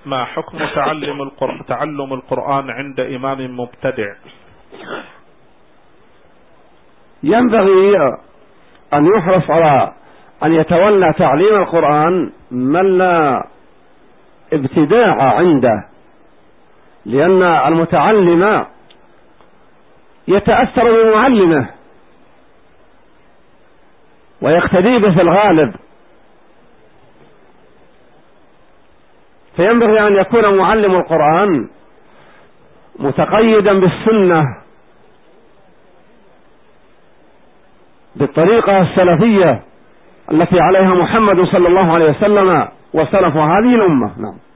ما حكم تعلم القرآن عند إمام مبتدع؟ ينبغي أن يحرص على أن يتولى تعليم القرآن من لا ابتداع عنده، لأن المتعلم يتأثر بمعلمه ويقتدي به في الغالب، فينبغي أن يكون معلم القرآن متقيدا بالسنة بالطريقة السلفية التي عليها محمد صلى الله عليه وسلم وسلف هذه الأمة. نعم.